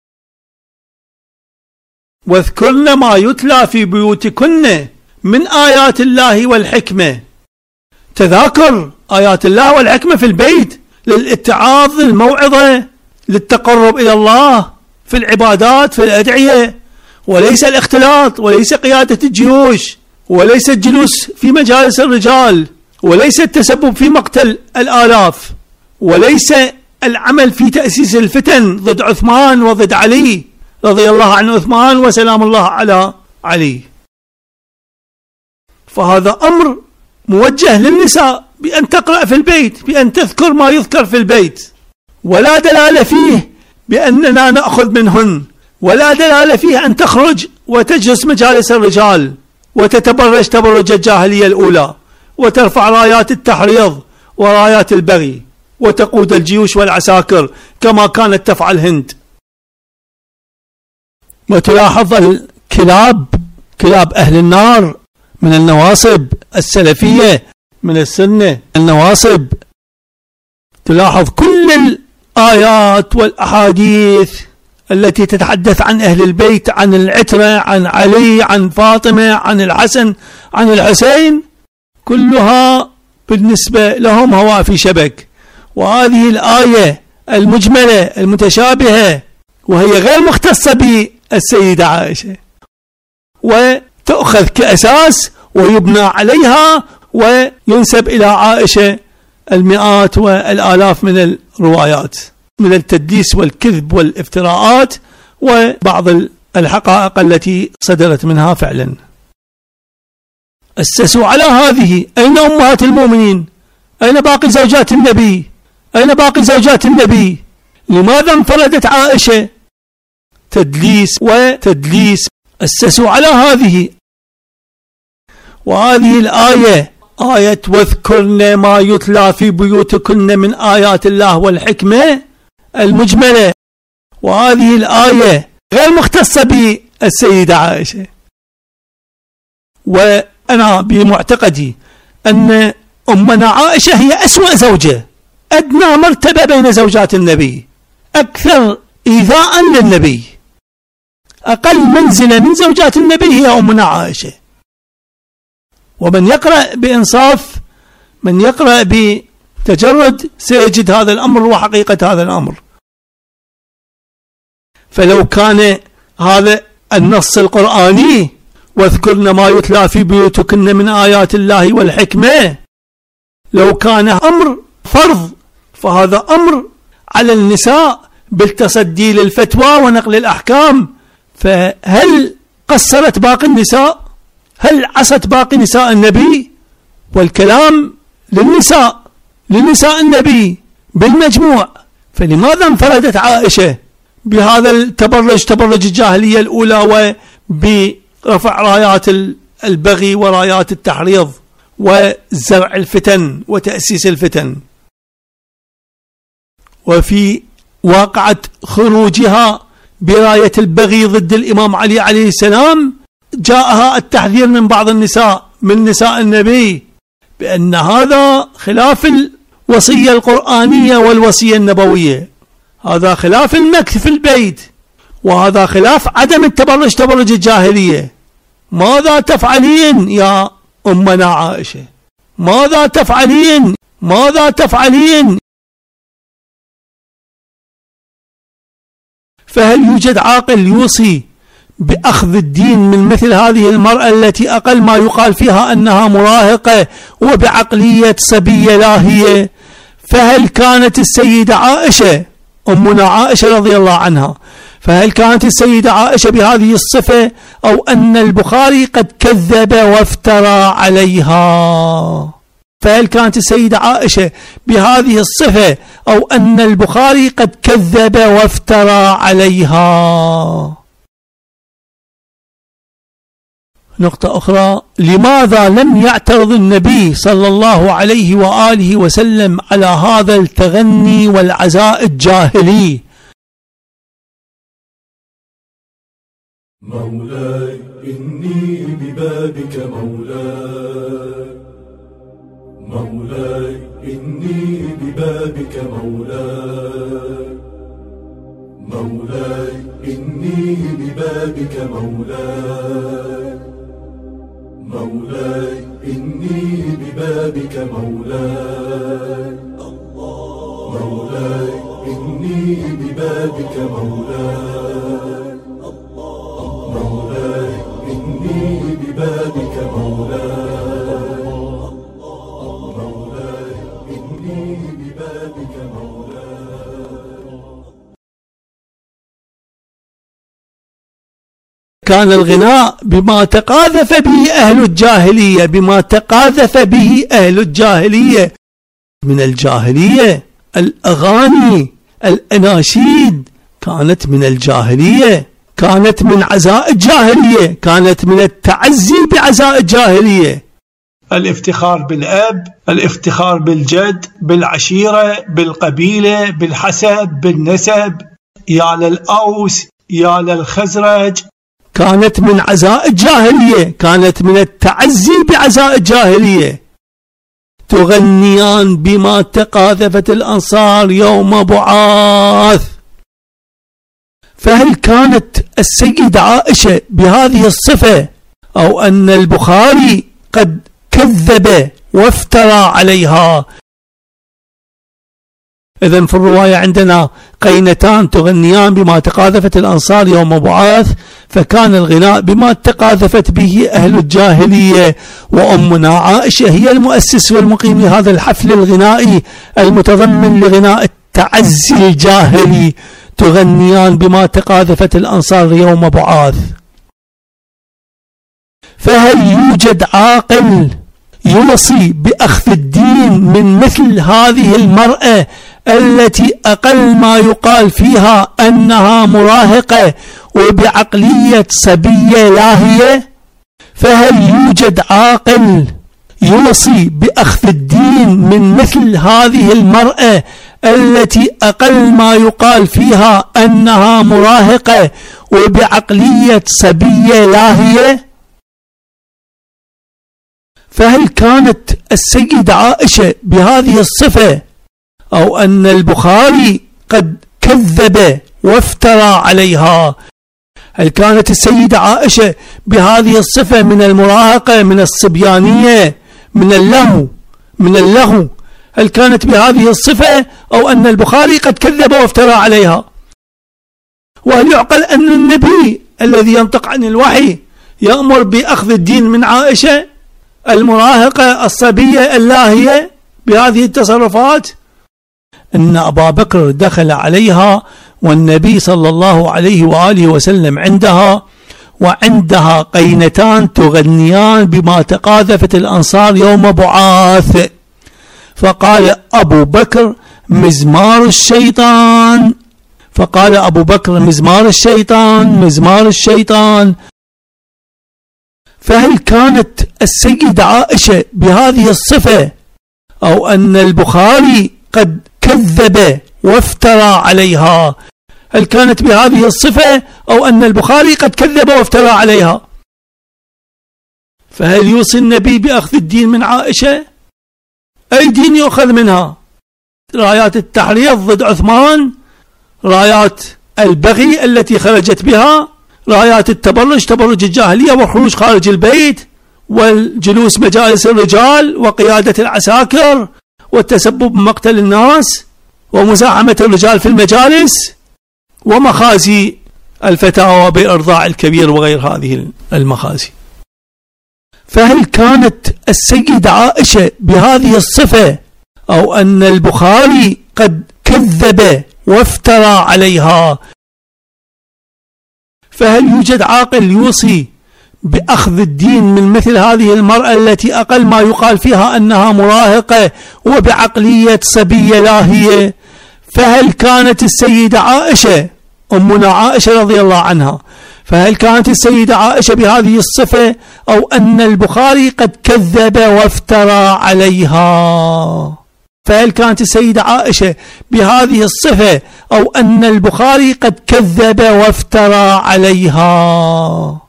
واذكرن ما يتلى في بيوتكن من آيات الله والحكمة، تذاكر آيات الله والحكمة في البيت للاتعاظ، للموعظة، للتقرب إلى الله في العبادات، في الأدعية، وليس الاختلاط، وليس قيادة الجيوش، وليس الجلوس في مجالس الرجال، وليس التسبب في مقتل الآلاف، وليس العمل في تأسيس الفتن ضد عثمان وضد علي رضي الله عن عثمان وسلام الله على علي. فهذا أمر موجه للنساء بأن تقرأ في البيت، بأن تذكر ما يذكر في البيت، ولا دلالة فيه بأننا نأخذ منهن، ولا دلالة فيه أن تخرج وتجلس مجالس الرجال وتتبرج تبرج الجاهلية الأولى وترفع رايات التحريض ورايات البغي وتقود الجيوش والعساكر كما كانت تفعل هند. وتلاحظ الكلاب، كلاب أهل النار من النواصب السلفية من السنة النواصب، تلاحظ كل الآيات والأحاديث التي تتحدث عن أهل البيت، عن العترة، عن علي، عن فاطمة، عن الحسن، عن الحسين، كلها بالنسبة لهم هواء في شبك. وهذه الآية المجملة المتشابهة وهي غير مختصة بالسيدة عائشة، وتأخذ كأساس ويبنى عليها وينسب إلى عائشة المئات والآلاف من الروايات من التدليس والكذب والافتراءات وبعض الحقائق التي صدرت منها فعلا. أسسوا على هذه. أين أمهات المؤمنين؟ أين باقي زوجات النبي؟ أين باقي زوجات النبي؟ لماذا انفردت عائشة؟ تدليس وتدليس. أسسوا على هذه. وهذه الآية آية واذكرن ما يتلى في بيوتكن من آيات الله والحكمة المجملة، وهذه الآية غير مختصة بالسيدة عائشة. وأنا بمعتقدي أن أمنا عائشة هي أسوأ زوجة، أدنى مرتبة بين زوجات النبي، أكثر إيذاء للنبي، أقل منزلة من زوجات النبي هي أمنا عائشة. ومن يقرأ بإنصاف، من يقرأ بتجرد، سيجد هذا الأمر وحقيقة هذا الأمر. فلو كان هذا النص القرآني واذكرن ما يتلى في بيوتكن من آيات الله والحكمة، لو كان أمر فرض فهذا أمر على النساء بالتصدي للفتوى ونقل الأحكام. فهل قصرت باقي النساء؟ هل عصت باقي نساء النبي؟ والكلام للنساء، لنساء النبي بالمجموع. فلماذا انفردت عائشة بهذا التبرج، تبرج الجاهلية الأولى، وبرفع رايات البغي ورايات التحريض وزرع الفتن وتأسيس الفتن؟ وفي واقعة خروجها براية البغي ضد الإمام علي عليه السلام جاءها التحذير من بعض النساء من نساء النبي بأن هذا خلاف الوصية القرآنية والوصية النبوية، هذا خلاف المكث في البيت، وهذا خلاف عدم التبرج تبرج الجاهلية. ماذا تفعلين يا أمنا عائشة؟ ماذا تفعلين؟ ماذا تفعلين؟ فهل يوجد عاقل يوصي بأخذ الدين من مثل هذه المرأة التي أقل ما يقال فيها أنها مراهقة وبعقلية صبية لاهية؟ فهل كانت السيدة عائشة أمنا عائشة رضي الله عنها، فهل كانت السيدة عائشة بهذه الصفة، أو أن البخاري قد كذب وافترى عليها؟ فهل كانت السيدة عائشة بهذه الصفة، أو أن البخاري قد كذب وافترى عليها؟ نقطة أخرى، لماذا لم يعترض النبي صلى الله عليه وآله وسلم على هذا التغني والعزاء الجاهلي؟ مولاي إني ببابك مولاي، مولاي إني ببابك مولاي، مولاي إني ببابك مولاي، مولاي إني ببابك مولاي، مولاي إني ببابك مولاي، مولاي إني ببابك مولاي، مولاي إني ببابك مولاي. فكان الغناء بما تقاذف به أهل الجاهلية بما تقاذف به أهل الجاهلية من الجاهلية. الأغاني الأناشيد كانت من الجاهلية، كانت من عزاء الجاهلية، كانت من التعزي بعزاء الجاهلية. الافتخار بالأب، الافتخار بالجد، بالعشيرة، بالقبيلة، بالحسب، بالنسب، يا للأوس يا للخزرج، كانت من عزاء الجاهلية، كانت من التعزي بعزاء الجاهلية. تغنيان بما تقاذفت الأنصار يوم بعاث. فهل كانت السيدة عائشة بهذه الصفة، أو أن البخاري قد كذب وافترى عليها؟ إذن في الرواية عندنا قينتان تغنيان بما تقاذفت الأنصار يوم بعاث، فكان الغناء بما تقاذفت به أهل الجاهلية، وأمنا عائشة هي المؤسس والمقيم لهذا الحفل الغنائي المتضمن لغناء التعزي الجاهلي. تغنيان بما تقاذفت الأنصار يوم بعاث. فهل يوجد عاقل يوصي بأخذ الدين من مثل هذه المرأة التي أقل ما يقال فيها أنها مراهقة وبعقلية صبية لاهية؟ فهل يوجد عاقل يوصي بأخذ الدين من مثل هذه المرأة التي أقل ما يقال فيها أنها مراهقة وبعقلية صبية لاهية؟ فهل كانت السيدة عائشة بهذه الصفة، أو أن البخاري قد كذب وافترى عليها؟ هل كانت السيدة عائشة بهذه الصفة من المراهقة، من الصبيانية، من اللهو من اللهو هل كانت بهذه الصفة، أو أن البخاري قد كذب وافترى عليها؟ وهل يعقل أن النبي الذي ينطق عن الوحي يأمر بأخذ الدين من عائشة المراهقة الصبية اللاهية بهذه التصرفات؟ إن أبا بكر دخل عليها والنبي صلى الله عليه وآله وسلم عندها، وعندها قينتان تغنيان بما تقاذفت الأنصار يوم بعاث. فقال أبو بكر مزمار الشيطان، فقال أبو بكر مزمار الشيطان مزمار الشيطان. فهل كانت السيدة عائشة بهذه الصفة، أو أن البخاري قد كذب وافترى عليها؟ هل كانت بهذه الصفة، أو أن البخاري قد كذب وافترى عليها؟ فهل يوصي النبي بأخذ الدين من عائشة؟ أي دين يؤخذ منها؟ رايات التحريض ضد عثمان، رايات البغي التي خرجت بها، رايات التبرج تبرج الجاهلية والخروج خارج البيت، والجلوس مجالس الرجال، وقيادة العساكر، والتسبب بمقتل الناس، ومزاحمة الرجال في المجالس، ومخازي الفتاوى بإرضاع الكبير وغير هذه المخازي. فهل كانت السيدة عائشة بهذه الصفة، أو أن البخاري قد كذب وافترى عليها؟ فهل يوجد عاقل يوصي بأخذ الدين من مثل هذه المرأة التي أقل ما يقال فيها أنها مراهقة وبعقلية صبية لاهية؟ فهل كانت السيدة عائشة أمنا عائشة رضي الله عنها، فهل كانت السيدة عائشة بهذه الصفة، أو أن البخاري قد كذب وافترى عليها؟ فهل كانت السيدة عائشة بهذه الصفة، أو أن البخاري قد كذب وافترى عليها؟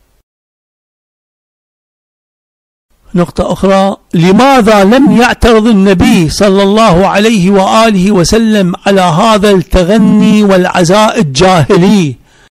نقطة أخرى، لماذا لم يعترض النبي صلى الله عليه وآله وسلم على هذا التغني والعزاء الجاهلي؟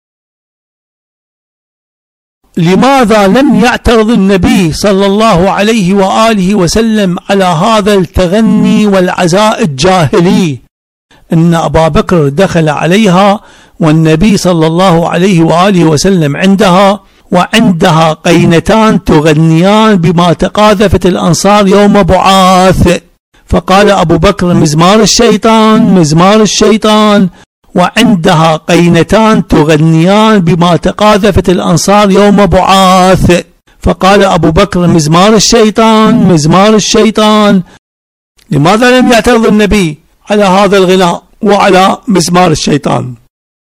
لماذا لم يعترض النبي صلى الله عليه وآله وسلم على هذا التغني والعزاء الجاهلي؟ إن أبا بكر دخل عليها والنبي صلى الله عليه وآله وسلم عندها، وعندها قينتان تغنيان بما تقاذفت الأنصار يوم بعاث. فقال أبو بكر مزمار الشيطان مزمار الشيطان، وعندها قينتان تغنيان بما تقاذفت الأنصار يوم بعاث. فقال أبو بكر: مزمار الشيطان، مزمار الشيطان. لماذا لم يعترض النبي على هذا الغناء وعلى مزمار الشيطان؟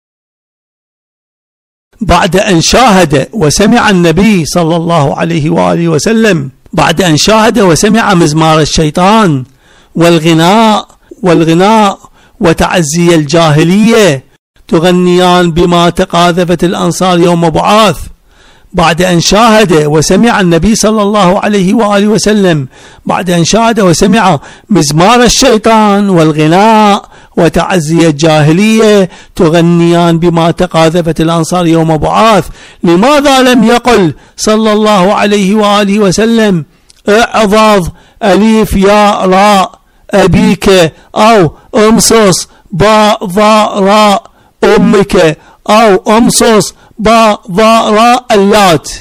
بعد أن شاهد وسمع النبي صلى الله عليه وآله وسلم بعد أن شاهد وسمع مزمار الشيطان والغناء والغناء وتعزي الجاهلية تغنيان بما تقاذفت الأنصار يوم بعاث، بعد أن شاهد وسمع النبي صلى الله عليه وآله وسلم بعد أن شاهد وسمع مزمار الشيطان والغناء وتعزي الجاهلية تغنيان بما تقاذفت الأنصار يوم بعاث، لماذا لم يقل صلى الله عليه وآله وسلم: اعضض أليف ياء راء أبيك، أو امصص باء ضاء راء أمك، أو امصص باء ضاء راء اللات؟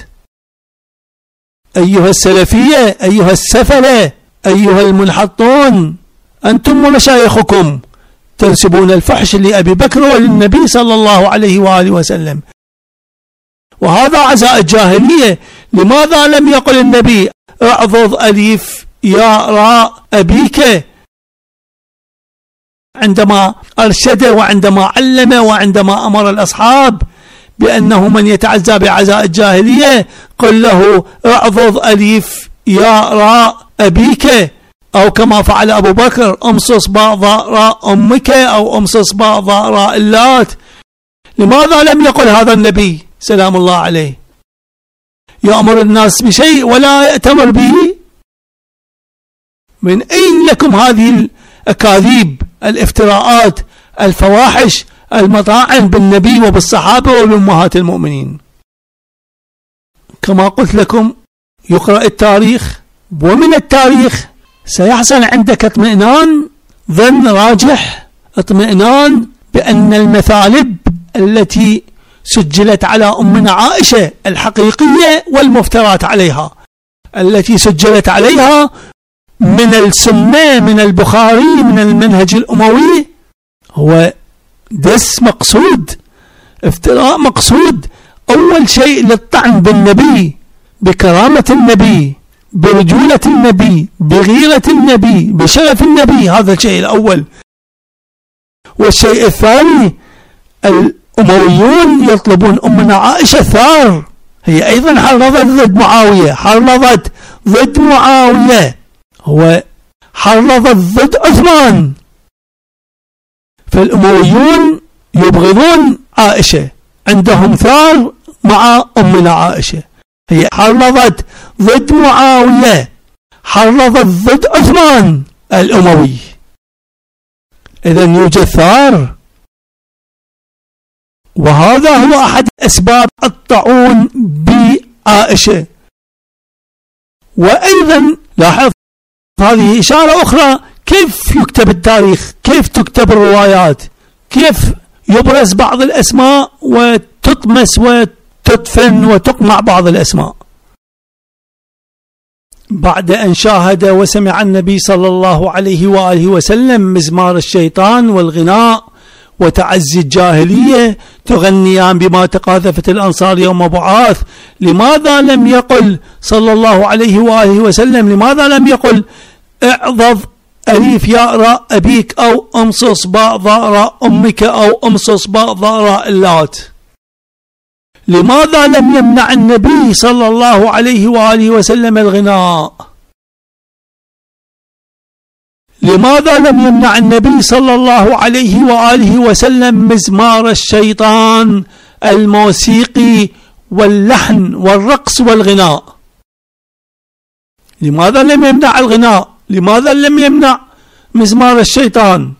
أيها السلفية، أيها السفلة، أيها المنحطون، أنتم ومشايخكم تنسبون الفحش لأبي بكر وللنبي صلى الله عليه وآله وسلم، وهذا عزاء الجاهلية. لماذا لم يقل النبي: اعضض أليف ياء راء أبيك، عندما أرشد وعندما علم وعندما أمر الأصحاب بأنه من يتعزى بعزاء الجاهلية قل له: اعضض أليف ياء راء أبيك، أو كما فعل أبو بكر: امصص باء ضاء راء أمك، أو امصص باء ضاء راء اللات. لماذا لم يقل هذا النبي سلام الله عليه؟ يأمر الناس بشيء ولا يأتمر به؟ من أين لكم هذه الأكاذيب، الافتراءات، الفواحش، المطاعن بالنبي وبالصحابة وبأمهات المؤمنين؟ كما قلت لكم، يقرأ التاريخ، ومن التاريخ سيحصل عندك اطمئنان، ظن راجح، اطمئنان بأن المثالب التي سجلت على أمنا عائشة الحقيقية والمفترات عليها التي سجلت عليها من السنة، من البخاري، من المنهج الأموي، هو دس مقصود، افتراء مقصود. أول شيء للطعن بالنبي، بكرامة النبي، برجولة النبي، بغيرة النبي، بشرف النبي، هذا الشيء الأول. والشيء الثاني، الأمويون يطلبون أمنا عائشة ثار، هي أيضا حرضت ضد معاوية، حرضت ضد معاوية، هو حرضت ضد عثمان. فالأمويون يبغضون عائشة، عندهم ثار مع أمنا عائشة، هي حرضت ضد معاوية، حرضت ضد عثمان الأموي، إذن يوجد ثار. وهذا هو أحد أسباب الطاعون بعائشة. وأيضا لاحظ هذه إشارة أخرى، كيف يكتب التاريخ، كيف تكتب الروايات، كيف يبرز بعض الأسماء وتطمس وتدفن وتقمع بعض الأسماء. بعد أن شاهد وسمع النبي صلى الله عليه وآله وسلم مزمار الشيطان والغناء وتعزي الجاهلية تغنيان بما تقاذفت الأنصار يوم بعاث، لماذا لم يقل صلى الله عليه وآله وسلم، لماذا لم يقل: اعضض أليف ياء راء أبيك، أو امصص باء ضاء راء أمك، أو امصص باء ضاء راء اللات؟ لماذا لم يمنع النبي صلى الله عليه وآله وسلم الغناء؟ لماذا لم يمنع النبي صلى الله عليه وآله وسلم مزمار الشيطان الموسيقي واللحن والرقص والغناء؟ لماذا لم يمنع الغناء؟ لماذا لم يمنع مزمار الشيطان؟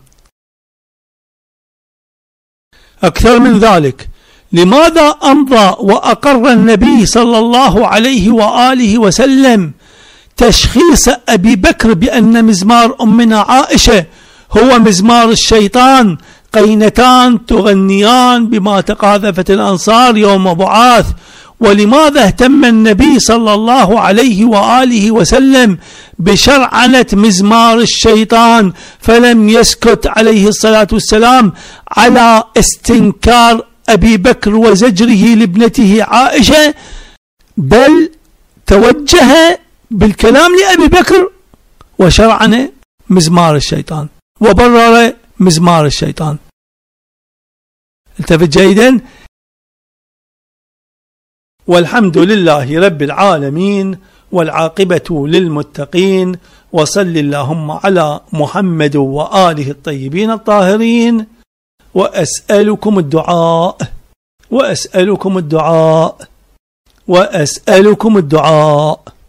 أكثر من ذلك، لماذا أمضى وأقر النبي صلى الله عليه وآله وسلم تشخيص أبي بكر بأن مزمار أمنا عائشة هو مزمار الشيطان، قينتان تغنيان بما تقاذفت الأنصار يوم بعاث، ولماذا اهتم النبي صلى الله عليه وآله وسلم بشرعنة مزمار الشيطان فلم يسكت عليه الصلاة والسلام على استنكار أبي بكر وزجره لابنته عائشة، بل توجه بالكلام لأبي بكر وشرعن مزمار الشيطان وبرر مزمار الشيطان. التفت جيدا. والحمد لله رب العالمين والعاقبة للمتقين، وصل اللهم على محمد وآله الطيبين الطاهرين. وأسألكم الدعاء وأسألكم الدعاء وأسألكم الدعاء